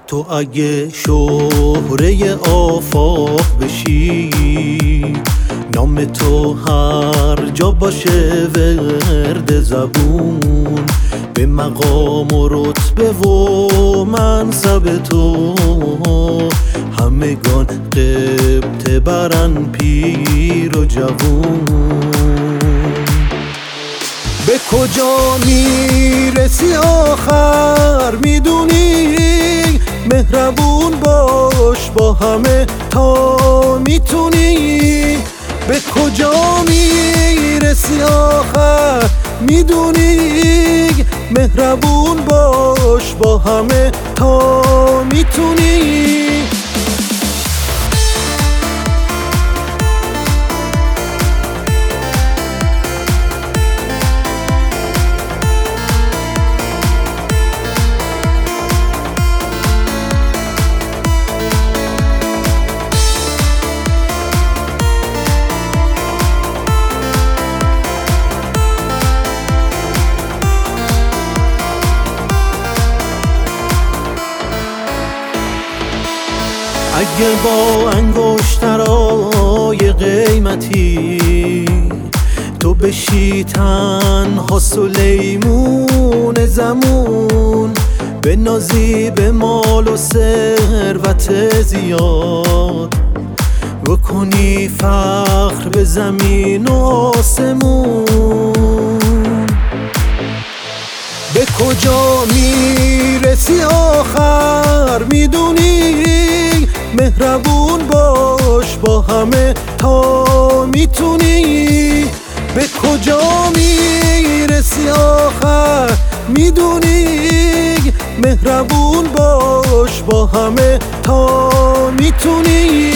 تو اگه شهره آفاق بشی، نام تو هر جا باشه ورد زبون، به مقام و رتبه و منصب تو همگان غبطه برن پیر و جوون. به کجا میرسی آخر میدونی، مهربون باش با همه تا میتونی. به کجا میرسی آخر میدونی، مهربون باش با همه تا میتونی. اگه با انگشترهای قیمتی تو بشی تنها سلیمون زمون، به نازی به مال و ثروت زیاد، بکنی فخر به زمین و آسمون. به کجا میرسی آخر میدونی، مهربون باش با همه تا میتونی. به کجا میرسی آخر میدونی، مهربون باش با همه تا میتونی.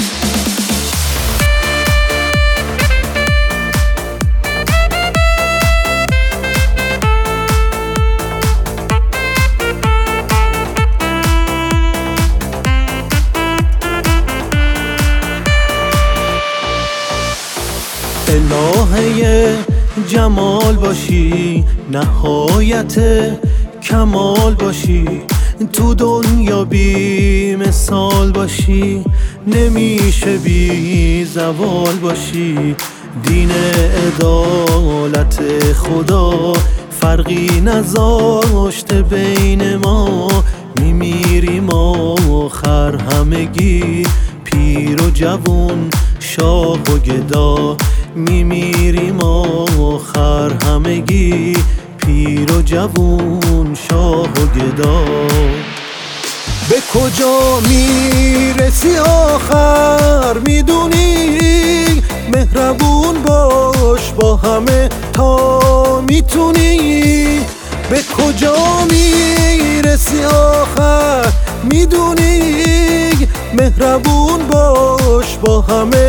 الهه جمال باشی، نهایت کمال باشی، تو دنیا بی مثال باشی، نمیشه بی زوال باشی. دین عدالت خدا فرقی نذاشته بین ما، میمیریم آخر همگی پیر و جوون، شاه و گدا. میمیریم آخر همگی پیر و جوون، شاه و گدا. به کجا میرسی آخر میدونی، مهربون باش با همه تا میتونی. به کجا میرسی آخر میدونی، مهربون باش با همه